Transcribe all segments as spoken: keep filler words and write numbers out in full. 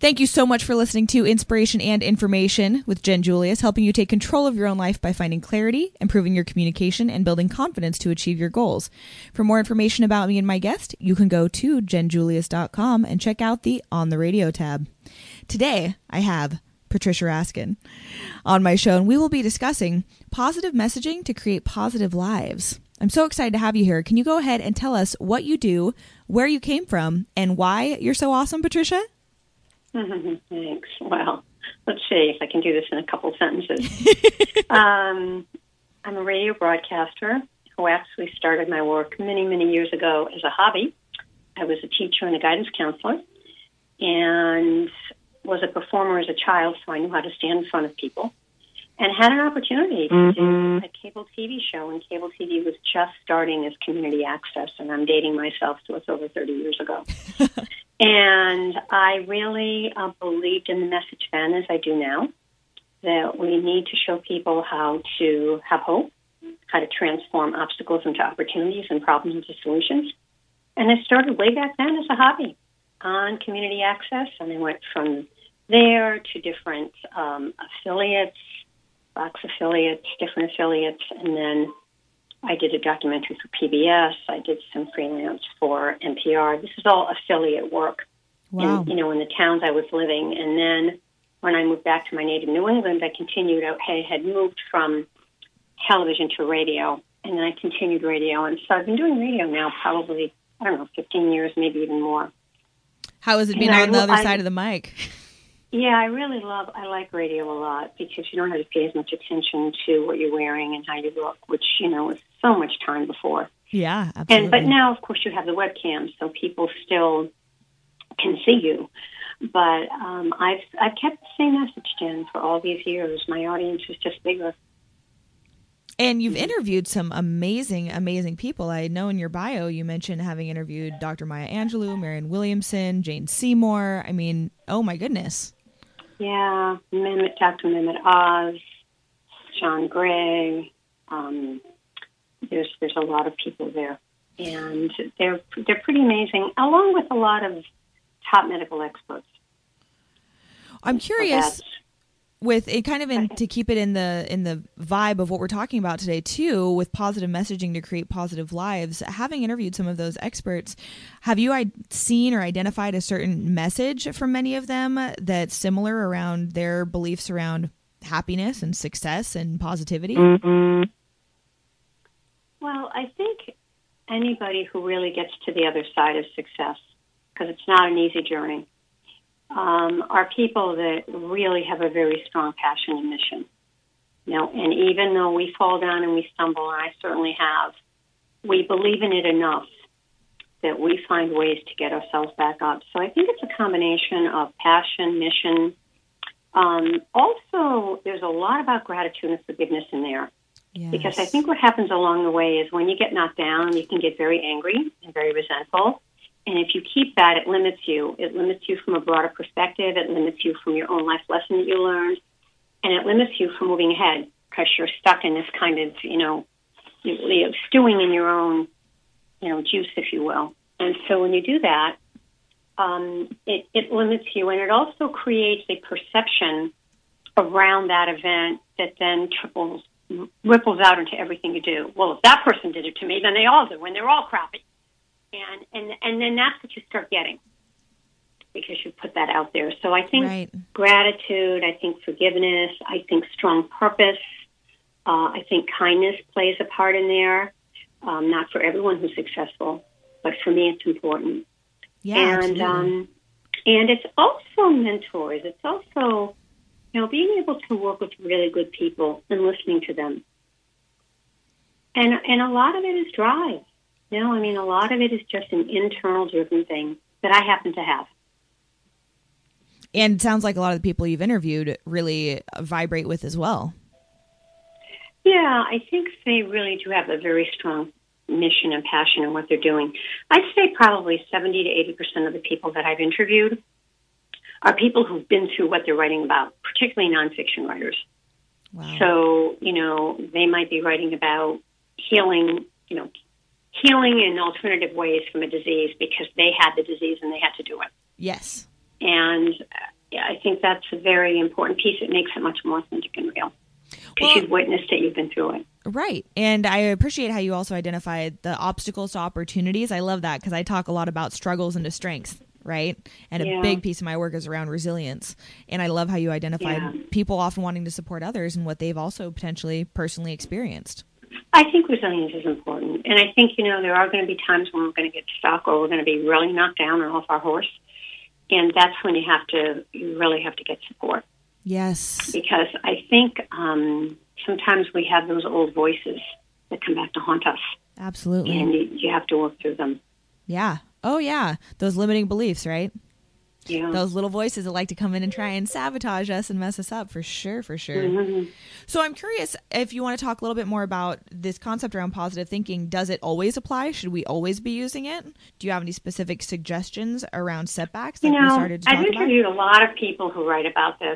Thank you so much for listening to Inspiration and Information with Jen Julius, helping you take control of your own life by finding clarity, improving your communication, and building confidence to achieve your goals. For more information about me and my guest, you can go to jen julius dot com and check out the On the Radio tab. Today, I have Patricia Raskin on my show, and we will be discussing positive messaging to create positive lives. I'm so excited to have you here. Can you go ahead and tell us what you do, where you came from, and why you're so awesome, Patricia? Thanks. Well, let's see if I can do this in a couple sentences. um, I'm a radio broadcaster who actually started my work many, many years ago as a hobby. I was a teacher and a guidance counselor and was a performer as a child, so I knew how to stand in front of people, and had an opportunity to mm-hmm. do a cable T V show, and cable T V was just starting as community access, and I'm dating myself, so it's over thirty years ago. And I really uh, believed in the message then, as I do now, that we need to show people how to have hope, how to transform obstacles into opportunities and problems into solutions. And I started way back then as a hobby on community access, and I went from there to different um, affiliates, Fox affiliates, different affiliates, and then I did a documentary for P B S. I did some freelance for N P R. This is all affiliate work, wow. in, you know, in the towns I was living. And then when I moved back to my native New England, I continued. I had moved from television to radio, and then I continued radio. And so I've been doing radio now probably, I don't know, fifteen years, maybe even more. How has it been and on I, the other I, side of the mic? Yeah, I really love, I like radio a lot because you don't have to pay as much attention to what you're wearing and how you look, which, you know, was so much time before. Yeah, absolutely. And But now, of course, you have the webcam, so people still can see you. But um, I've I've kept the same message, Jen, for all these years. My audience is just bigger. And you've interviewed some amazing, amazing people. I know in your bio you mentioned having interviewed Doctor Maya Angelou, Marianne Williamson, Jane Seymour. I mean, oh my goodness. Yeah, Mehmet, Doctor Mehmet Oz, John Gray. Um, there's there's a lot of people there, and they're they're pretty amazing, along with a lot of top medical experts. I'm curious, so with it kind of in, to keep it in the in the vibe of what we're talking about today too, with positive messaging to create positive lives. Having interviewed some of those experts, have you I- seen or identified a certain message from many of them that's similar around their beliefs around happiness and success and positivity? Mm-hmm. Well, I think anybody who really gets to the other side of success, because it's not an easy journey, um, are people that really have a very strong passion and mission. You know, and even though we fall down and we stumble, and I certainly have, we believe in it enough that we find ways to get ourselves back up. So I think it's a combination of passion, mission. Um, also, there's a lot about gratitude and forgiveness in there. Yes. Because I think what happens along the way is when you get knocked down, you can get very angry and very resentful. And if you keep that, it limits you. It limits you from a broader perspective. It limits you from your own life lesson that you learned. And it limits you from moving ahead because you're stuck in this kind of, you know, you know, stewing in your own, you know, juice, if you will. And so when you do that, um, it, it limits you. And it also creates a perception around that event that then triples ripples out into everything you do. Well, if that person did it to me, then they all do, and they're all crappy. And and and then that's what you start getting because you put that out there. So I think right. gratitude, I think forgiveness, I think strong purpose, uh, I think kindness plays a part in there. Um, not for everyone who's successful, but for me it's important. Yeah, and absolutely. um, and it's also mentors. It's also, you know, being able to work with really good people and listening to them. And and a lot of it is drive. You know, I mean, a lot of it is just an internal driven thing that I happen to have. And it sounds like a lot of the people you've interviewed really vibrate with as well. Yeah, I think they really do have a very strong mission and passion in what they're doing. I'd say probably seventy to eighty percent of the people that I've interviewed are people who've been through what they're writing about, particularly nonfiction writers. Wow. So, you know, they might be writing about healing, you know, healing in alternative ways from a disease because they had the disease and they had to do it. Yes. And think that's a very important piece. It makes it much more authentic and real. Because Well, you've witnessed it, you've been through it. Right. And I appreciate how you also identified the obstacles to opportunities. I love that because I talk a lot about struggles into strengths, right? And Yeah. a big piece of my work is around resilience. And I love how you identified Yeah. people often wanting to support others and what they've also potentially personally experienced. I think resilience is important. And I think, you know, there are going to be times when we're going to get stuck or we're going to be really knocked down or off our horse. And that's when you have to, you really have to get support. Yes. Because I think um, sometimes we have those old voices that come back to haunt us. Absolutely. And you, you have to work through them. Yeah. Oh, yeah. Those limiting beliefs, right? Yeah. Those little voices that like to come in and try and sabotage us and mess us up, for sure, for sure. Mm-hmm. So I'm curious if you want to talk a little bit more about this concept around positive thinking. Does it always apply? Should we always be using it? Do you have any specific suggestions around setbacks like you know, we started to talk I've about? interviewed a lot of people who write about this.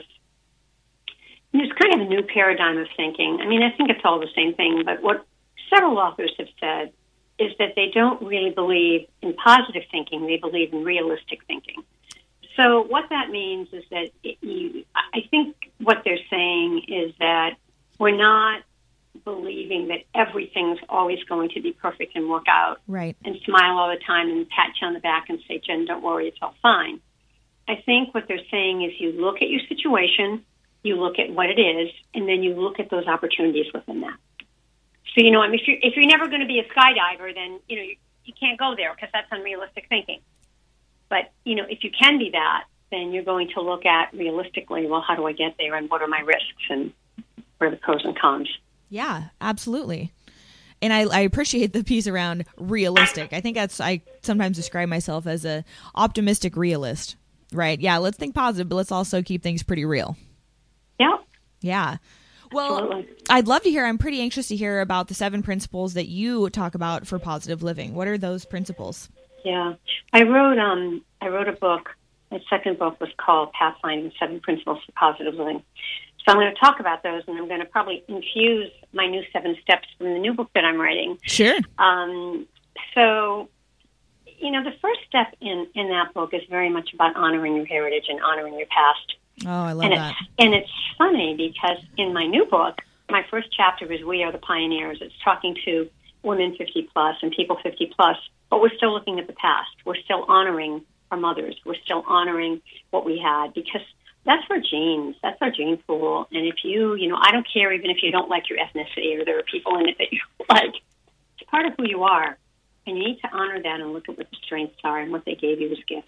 And there's kind of a new paradigm of thinking. I mean, I think it's all the same thing, but what several authors have said is that they don't really believe in positive thinking. They believe in realistic thinking. So what that means is that it, you, I think what they're saying is that we're not believing that everything's always going to be perfect and work out. Right. And smile all the time and pat you on the back and say, Jen, don't worry, it's all fine. I think what they're saying is you look at your situation, you look at what it is, and then you look at those opportunities within that. So, you know, I mean, if you're, if you're never going to be a skydiver, then, you know, you, you can't go there because that's unrealistic thinking. But, you know, if you can be that, then you're going to look at realistically, well, how do I get there and what are my risks and what are the pros and cons? Yeah, absolutely. And I, I appreciate the piece around realistic. I think that's, I sometimes describe myself as a optimistic realist, right? Yeah, let's think positive, but let's also keep things pretty real. Yeah. Yeah. Well, Absolutely. I'd love to hear, I'm pretty anxious to hear about the seven principles that you talk about for positive living. What are those principles? Yeah. I wrote um I wrote a book. My second book was called Pathfinding Seven Principles for Positive Living. So I'm going to talk about those, and I'm going to probably infuse my new seven steps from the new book that I'm writing. Sure. Um, so, you know, the first step in, in that book is very much about honoring your heritage and honoring your past. Oh, I love and that. It's, and it's funny because in my new book, my first chapter is We Are the Pioneers. It's talking to women fifty plus and people fifty plus, but we're still looking at the past. We're still honoring our mothers. We're still honoring what we had because that's our genes. That's our gene pool. And if you, you know, I don't care even if you don't like your ethnicity or there are people in it that you like. It's part of who you are. And you need to honor that and look at what the strengths are and what they gave you as gifts.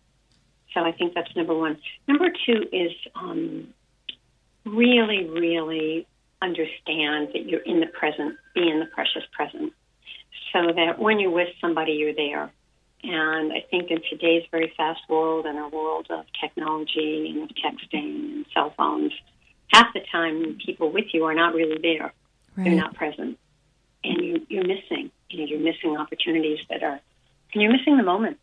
So I think that's number one. Number two is um, really, really understand that you're in the present, be in the precious present, so that when you're with somebody, you're there. And I think in today's very fast world and a world of technology and of texting and cell phones, half the time people with you are not really there. Right. They're not present. And you, you're missing. You know, you're missing opportunities that are, and you're missing the moment.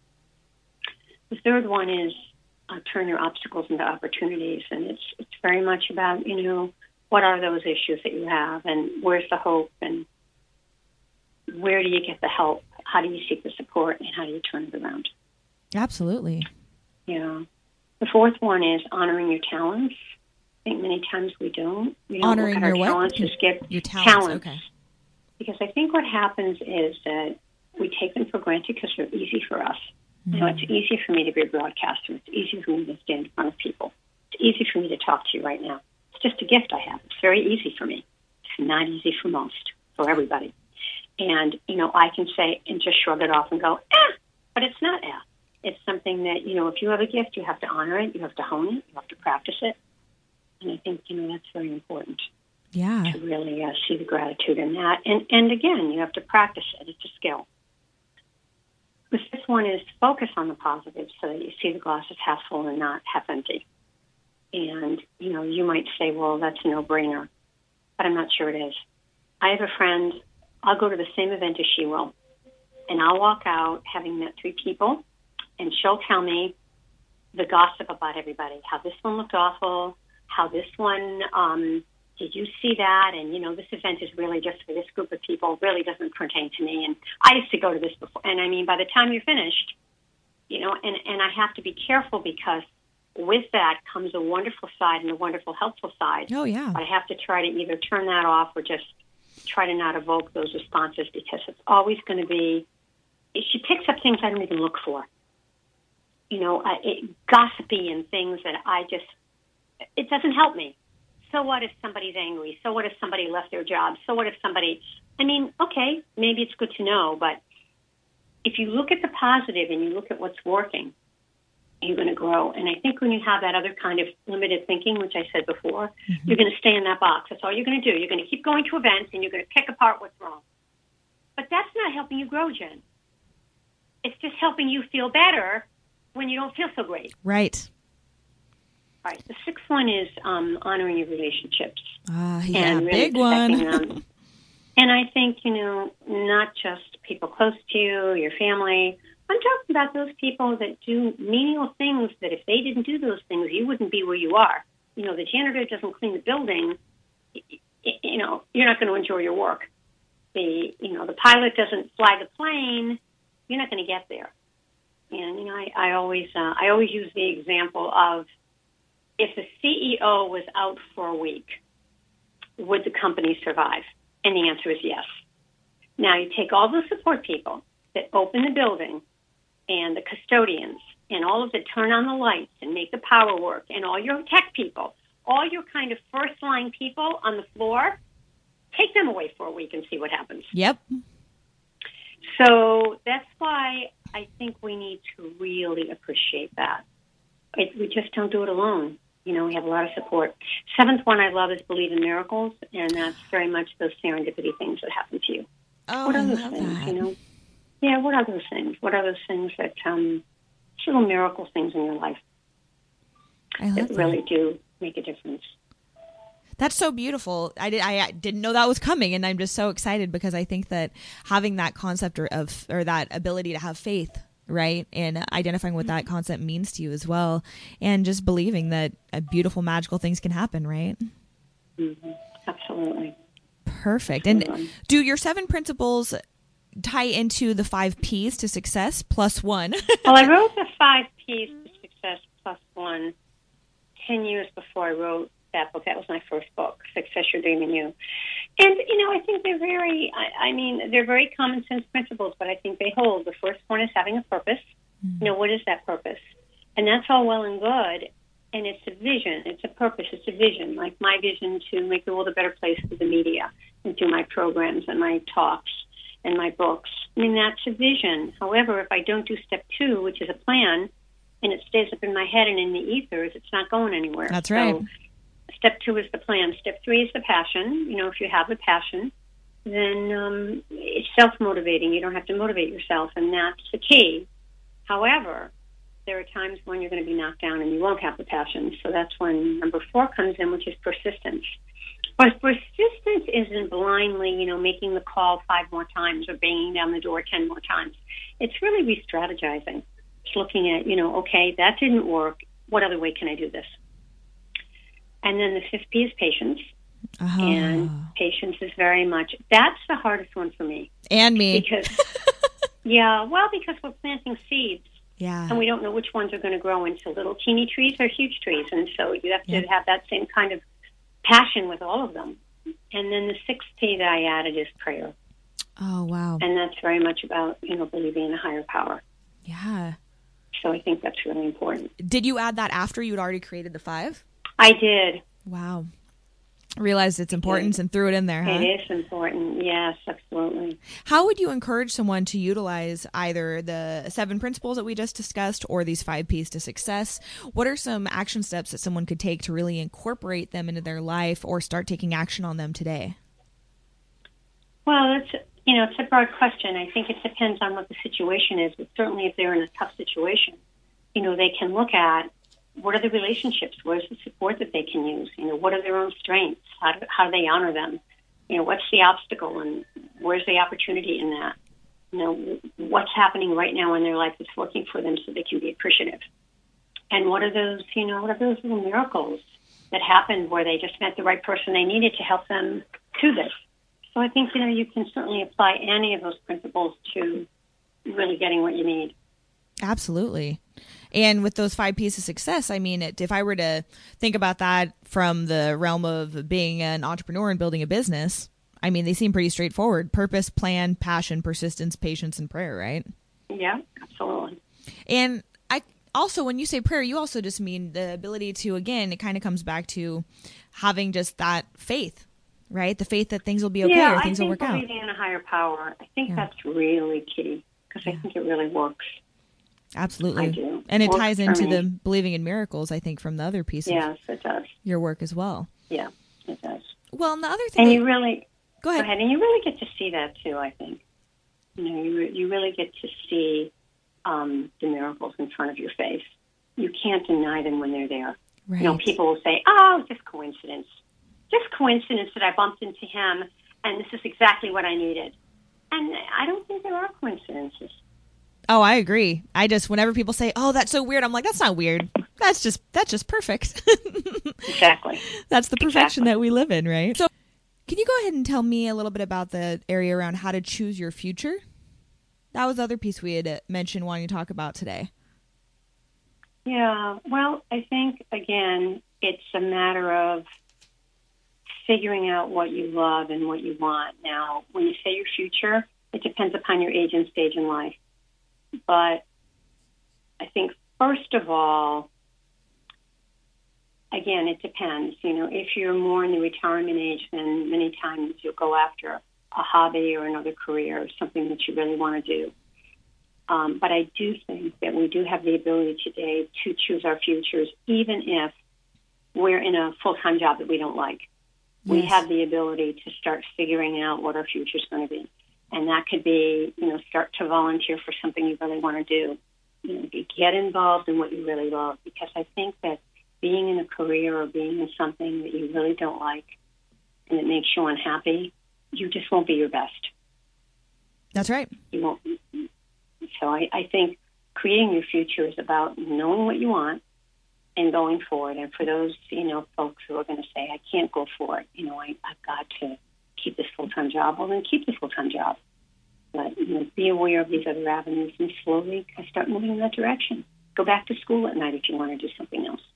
The third one is uh, turn your obstacles into opportunities. And it's it's very much about, you know, what are those issues that you have and where's the hope and where do you get the help? How do you seek the support and how do you turn it around? Absolutely. Yeah. The fourth one is honoring your talents. I think many times we don't. We don't Honoring look at your our what? talents as gifts. Your talents. talents. Okay. Because I think what happens is that we take them for granted because they're easy for us. Mm-hmm. You know, it's easy for me to be a broadcaster. It's easy for me to stand in front of people. It's easy for me to talk to you right now. It's just a gift I have. It's very easy for me. It's not easy for most, for everybody. And, you know, I can say and just shrug it off and go, eh, but it's not eh. It's something that, you know, if you have a gift, you have to honor it. You have to hone it. You have to practice it. And I think, you know, that's very important. Yeah. To really uh, see the gratitude in that. And, and again, you have to practice it. It's a skill. The fifth one is focus on the positives so that you see the glass as half full and not half empty. And, you know, you might say, well, that's a no-brainer. But I'm not sure it is. I have a friend, I'll go to the same event as she will. And I'll walk out having met three people, and she'll tell me the gossip about everybody, how this one looked awful, how this one, um, did you see that? And, you know, this event is really just for this group of people, really doesn't pertain to me. And I used to go to this before. And, I mean, by the time you're finished, you know, and, and I have to be careful because with that comes a wonderful side and a wonderful helpful side. Oh, yeah. But I have to try to either turn that off or just try to not evoke those responses, because it's always going to be, she picks up things I don't even look for. You know, uh, it, gossipy and things that I just, it doesn't help me. So what if somebody's angry? So what if somebody left their job? So what if somebody, I mean, okay, maybe it's good to know, but if you look at the positive and you look at what's working, you're going to grow. And I think when you have that other kind of limited thinking, which I said before, mm-hmm. you're going to stay in that box. That's all you're going to do. You're going to keep going to events and you're going to pick apart what's wrong. But that's not helping you grow, Jen. It's just helping you feel better when you don't feel so great. Right. All right. The sixth one is um, honoring your relationships. Ah, uh, yeah, and really big one. Them. And I think, you know, not just people close to you, your family. I'm talking about those people that do menial things that if they didn't do those things, you wouldn't be where you are. You know, the janitor doesn't clean the building, you know, you're not going to enjoy your work. The, you know, the pilot doesn't fly the plane, you're not going to get there. And, you know, I, I always, uh, I always use the example of if the C E O was out for a week, would the company survive? And the answer is yes. Now you take all the support people that open the building and the custodians and all of the turn on the lights and make the power work and all your tech people, all your kind of first line people on the floor, take them away for a week and see what happens. Yep. So that's why I think we need to really appreciate that. It, we just don't do it alone. You know, we have a lot of support. Seventh one I love is believe in miracles, and that's very much those serendipity things that happen to you. Oh, what are I those love things, that. you know? Yeah, what are those things? What are those things that, um, little miracle things in your life I love that, that really do make a difference? That's so beautiful. I, did, I didn't know that was coming, and I'm just so excited because I think that having that concept or, of or that ability to have faith, right, and identifying what that concept means to you as well, and just believing that uh, beautiful, magical things can happen, right? Mm-hmm. Absolutely. Perfect. Absolutely. And do your seven principles tie into the five P's to success plus one? Well, I wrote the five P's to success plus one ten years before I wrote that book. That was my first book, Success Your Dream in You. And, you know, I think they're very, I, I mean, they're very common sense principles, but I think they hold. The first one is having a purpose. Mm-hmm. You know, what is that purpose? And that's all well and good. And it's a vision. It's a purpose. It's a vision. Like my vision to make the world a better place through the media and through my programs and my talks and my books. I mean, that's a vision. However, if I don't do step two, which is a plan, and it stays up in my head and in the ethers, it's not going anywhere. That's right. So, step two is the plan. Step three is the passion. You know, if you have the passion, then um, it's self-motivating. You don't have to motivate yourself, and that's the key. However, there are times when you're going to be knocked down and you won't have the passion. So that's when number four comes in, which is persistence. But persistence isn't blindly, you know, making the call five more times or banging down the door ten more times. It's really re-strategizing. It's looking at, you know, okay, that didn't work. What other way can I do this? And then the fifth P is patience. Oh. And patience is very much, that's the hardest one for me. And me. Because, yeah, well, because we're planting seeds. Yeah. And we don't know which ones are going to grow into little teeny trees or huge trees. And so you have to yeah. have that same kind of passion with all of them. And then the sixth P that I added is prayer. Oh, wow. And that's very much about, you know, believing in a higher power. Yeah. So I think that's really important. Did you add that after you'd already created the five? I did. Wow. Realized its importance and threw it in there, huh? It is important. Yes, absolutely. How would you encourage someone to utilize either the seven principles that we just discussed or these five P's to success? What are some action steps that someone could take to really incorporate them into their life or start taking action on them today? Well, it's, you know, it's a broad question. I think it depends on what the situation is, but certainly if they're in a tough situation, you know, they can look at what are the relationships? What is the support that they can use? You know, what are their own strengths? How do, how do they honor them? You know, what's the obstacle and where's the opportunity in that? You know, what's happening right now in their life that's working for them so they can be appreciative? And what are those, you know, what are those little miracles that happened where they just met the right person they needed to help them to this? So I think, you know, you can certainly apply any of those principles to really getting what you need. Absolutely. And with those five P's of success, I mean, it, if I were to think about that from the realm of being an entrepreneur and building a business, I mean, they seem pretty straightforward. Purpose, plan, passion, persistence, patience, and prayer, right? Yeah, absolutely. And I also, when you say prayer, you also just mean the ability to, again, it kind of comes back to having just that faith, right? The faith that things will be okay yeah, or things will work out. Yeah, I think believing in a higher power, I think yeah. that's really key because yeah. I think it really works. Absolutely. I do. And it works ties into me. the believing in miracles, I think, from the other piece yes, of it does. your work as well. Yeah, it does. Well, and the other thing... And that, you really... Go ahead. Go ahead. And you really get to see that, too, I think. You know, you, you really get to see um, the miracles in front of your face. You can't deny them when they're there. Right. You know, people will say, oh, just coincidence. Just coincidence that I bumped into him, and this is exactly what I needed. And I don't think there are coincidences. Oh, I agree. I just, whenever people say, oh, that's so weird, I'm like, that's not weird. That's just, that's just perfect. Exactly. That's the perfection exactly. that we live in, right? So can you go ahead and tell me a little bit about the area around how to choose your future? That was the other piece we had mentioned wanting to talk about today. Yeah, well, I think, again, it's a matter of figuring out what you love and what you want. Now, when you say your future, it depends upon your age and stage in life. But I think, first of all, again, it depends. You know, if you're more in the retirement age, then many times you'll go after a hobby or another career or something that you really want to do. Um, but I do think that we do have the ability today to choose our futures, even if we're in a full-time job that we don't like. Yes. We have the ability to start figuring out what our future is going to be. And that could be, you know, start to volunteer for something you really want to do. You know, get involved in what you really love. Because I think that being in a career or being in something that you really don't like and it makes you unhappy, you just won't be your best. That's right. You won't. So I, I think creating your future is about knowing what you want and going for it. And for those, you know, folks who are going to say, I can't go for it, you know, I, I've got to keep this full-time job, well, then keep the full-time job. But, you know, be aware of these other avenues and slowly start moving in that direction. Go back to school at night if you want to do something else.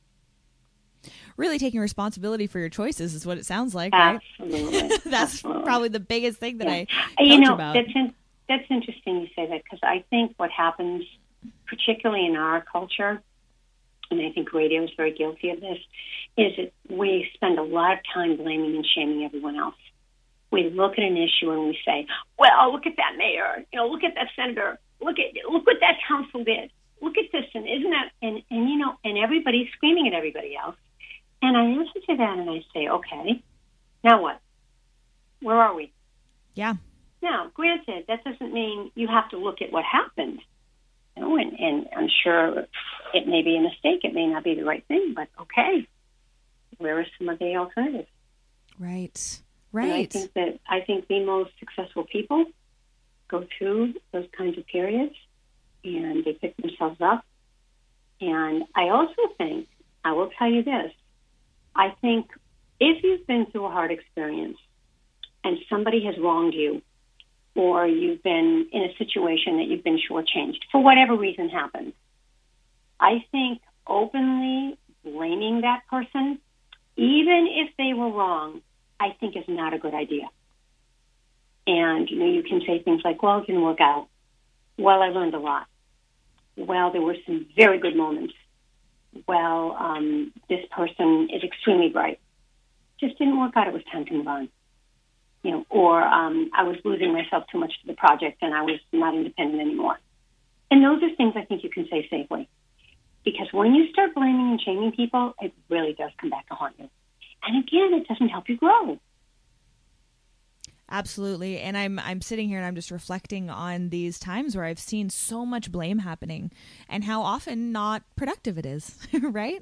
Really taking responsibility for your choices is what it sounds like, Absolutely. right? That's Absolutely. probably the biggest thing that yeah. I you know, about. That's, in, that's interesting you say that because I think what happens, particularly in our culture, and I think radio is very guilty of this, is that we spend a lot of time blaming and shaming everyone else. We look at an issue and we say, well, look at that mayor, you know, look at that senator, look at look what that council did, look at this, and isn't that, and, and you know, and everybody's screaming at everybody else. And I answer to that and I say, okay, now what? Where are we? Yeah. Now, granted, that doesn't mean you have to look at what happened. You know, and, and I'm sure it may be a mistake. It may not be the right thing, but okay. Where are some of the alternatives? Right. Right. And I think that I think the most successful people go through those kinds of periods and they pick themselves up. And I also think, I will tell you this, I think if you've been through a hard experience and somebody has wronged you or you've been in a situation that you've been shortchanged for whatever reason happened, I think openly blaming that person, even if they were wrong, I think is not a good idea. And, you know, you can say things like, well, it didn't work out. Well, I learned a lot. Well, there were some very good moments. Well, um, this person is extremely bright. Just didn't work out. It was time to move on. You know, or um, I was losing myself too much to the project and I was not independent anymore. And those are things I think you can say safely. Because when you start blaming and shaming people, it really does come back to haunt you. And again, it doesn't help you grow. Absolutely. And I'm I'm sitting here and I'm just reflecting on these times where I've seen so much blame happening and how often not productive it is, right?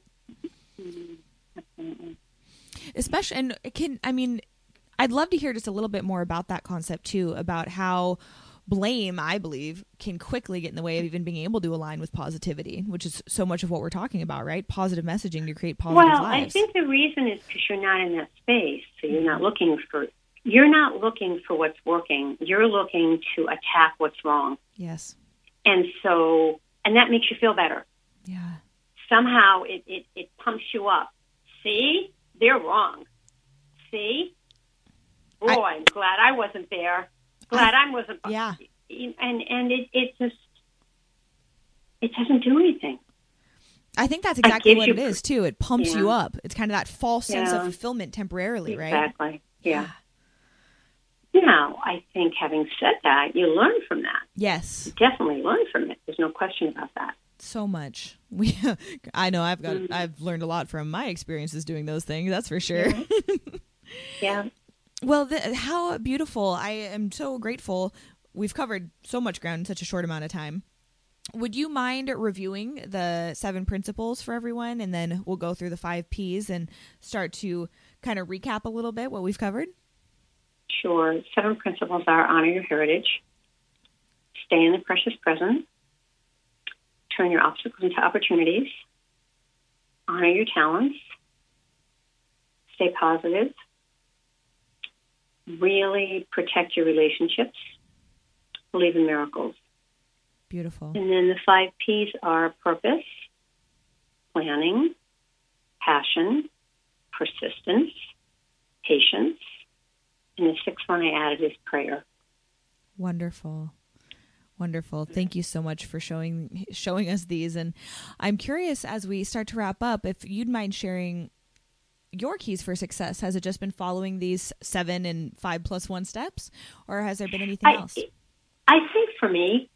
Mm-hmm. Especially, and it can, I mean, I'd love to hear just a little bit more about that concept too, about how blame, I believe, can quickly get in the way of even being able to align with positivity, which is so much of what we're talking about, right? Positive messaging to create positive well, lives. Well, I think the reason is because you're not in that space, so you're not looking for You're not looking for what's working. You're looking to attack what's wrong. Yes. And so, and that makes you feel better. Yeah. Somehow it, it, it pumps you up. See? They're wrong. See? Boy, I, I'm glad I wasn't there. Glad I, I wasn't. Yeah. And, and it, it just, it doesn't do anything. I think that's exactly what you, it is, too. It pumps yeah. you up. It's kind of that false sense yeah. of fulfillment temporarily, exactly. right? Exactly, yeah. Now, I think having said that, you learn from that. Yes. You definitely learn from it. There's no question about that. So much. We, I know I've got, mm-hmm. I've learned a lot from my experiences doing those things. That's for sure. Yeah. yeah. Well, the, how beautiful. I am so grateful. We've covered so much ground in such a short amount of time. Would you mind reviewing the seven principles for everyone? And then we'll go through the five P's and start to kind of recap a little bit what we've covered. Sure. Seven principles are: honor your heritage, stay in the precious present, turn your obstacles into opportunities, honor your talents, stay positive, really protect your relationships, believe in miracles. Beautiful. And then the five P's are purpose, planning, passion, persistence, patience, and the sixth one I added is prayer. Wonderful. Wonderful. Thank you so much for showing showing us these. And I'm curious, as we start to wrap up, if you'd mind sharing your keys for success. Has it just been following these seven and five plus one steps, or has there been anything I, else? I think for me,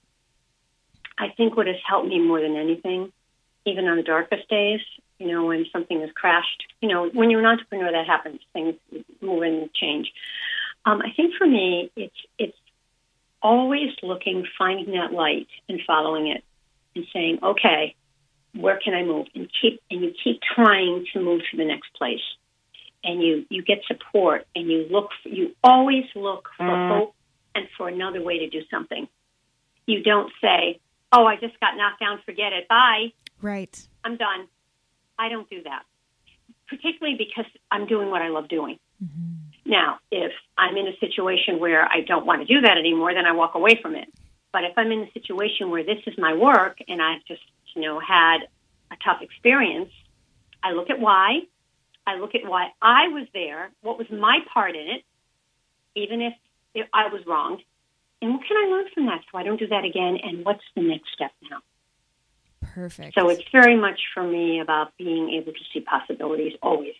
I think what has helped me more than anything, even on the darkest days, you know, when something has crashed, you know, when you're an entrepreneur, that happens. Things move and change. Um, I think for me, it's it's always looking, finding that light and following it and saying, okay, where can I move? And keep and you keep trying to move to the next place. And you, you get support and you look, for, you always look for mm. hope and for another way to do something. You don't say, oh, I just got knocked down, forget it, bye. Right. I'm done. I don't do that, particularly because I'm doing what I love doing. Mm-hmm. Now, if I'm in a situation where I don't want to do that anymore, then I walk away from it. But if I'm in a situation where this is my work and I've just, you know, had a tough experience, I look at why. I look at why I was there, what was my part in it, even if, if I was wronged. And what can I learn from that so I don't do that again? And what's the next step now? Perfect. So it's very much for me about being able to see possibilities always.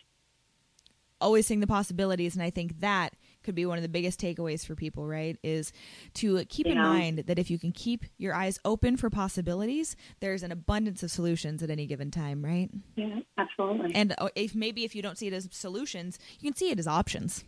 Always seeing the possibilities. And I think that could be one of the biggest takeaways for people, right? Is to keep yeah. in mind that if you can keep your eyes open for possibilities, there's an abundance of solutions at any given time, right? Yeah, absolutely. And if maybe if you don't see it as solutions, you can see it as options.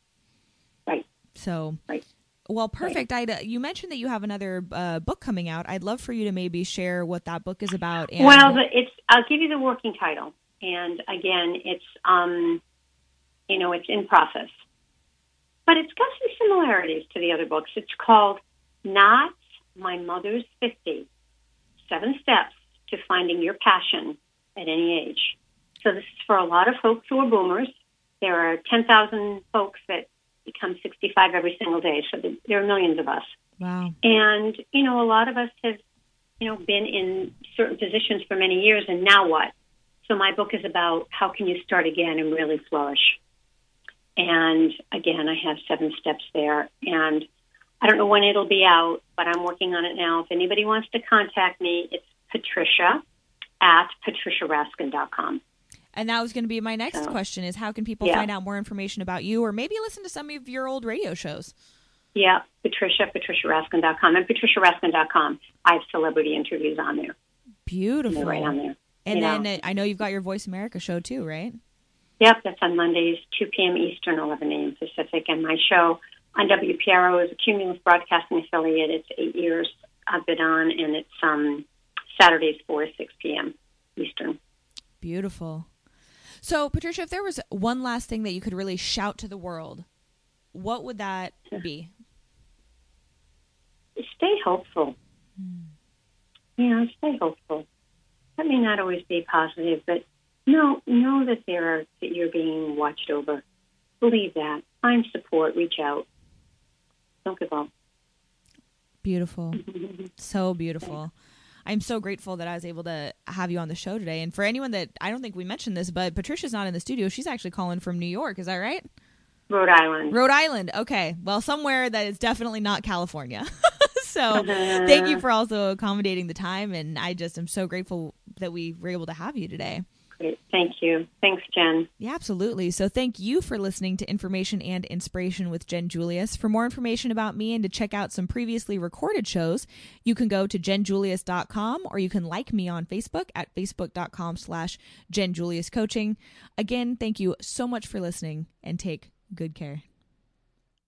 Right. So, right. Well, perfect. Right. Ida, you mentioned that you have another uh, book coming out. I'd love for you to maybe share what that book is about. And well, it's I'll give you the working title. And again, it's, um, you know, it's in process. But it's got some similarities to the other books. It's called Not My Mother's fifty, Seven Steps to Finding Your Passion at Any Age. So this is for a lot of folks who are boomers. There are ten thousand folks that become sixty-five every single day. So there are millions of us. Wow. And, you know, a lot of us have, you know, been in certain positions for many years, and now what? So my book is about how can you start again and really flourish. And again, I have seven steps there. And I don't know when it'll be out, but I'm working on it now. If anybody wants to contact me, it's Patricia at patricia raskin dot com. And that was going to be my next so, question is how can people yeah. find out more information about you or maybe listen to some of your old radio shows? Yeah, Patricia, patricia raskin dot com and patricia raskin dot com. I have celebrity interviews on there. Beautiful. Right on there. And you then know. uh, I know you've got your Voice America show too, right? Yep, that's on Mondays, two p.m. Eastern, eleven a.m. Pacific. And my show on W P R O is a Cumulus Broadcasting affiliate. It's eight years I've been on, and it's um, Saturdays, four to six p.m. Eastern. Beautiful. So, Patricia, if there was one last thing that you could really shout to the world, what would that be? Stay hopeful. Hmm. Yeah, stay hopeful. That may not always be positive, but no, know that there are that you're being watched over. Believe that. Find support. Reach out. Don't give up. Beautiful. So beautiful. I'm so grateful that I was able to have you on the show today. And for anyone that, I don't think we mentioned this, but Patricia's not in the studio. She's actually calling from New York. Is that right? Rhode Island. Rhode Island. Okay. Well, somewhere that is definitely not California. So uh-huh. Thank you for also accommodating the time. And I just am so grateful that we were able to have you today. Great. Thank you. Thanks, Jen. Yeah, absolutely. So thank you for listening to Information and Inspiration with Jen Julius. For more information about me and to check out some previously recorded shows, you can go to jen julius dot com or you can like me on Facebook at facebook.com slash Jen Julius Coaching. Again, thank you so much for listening and take good care.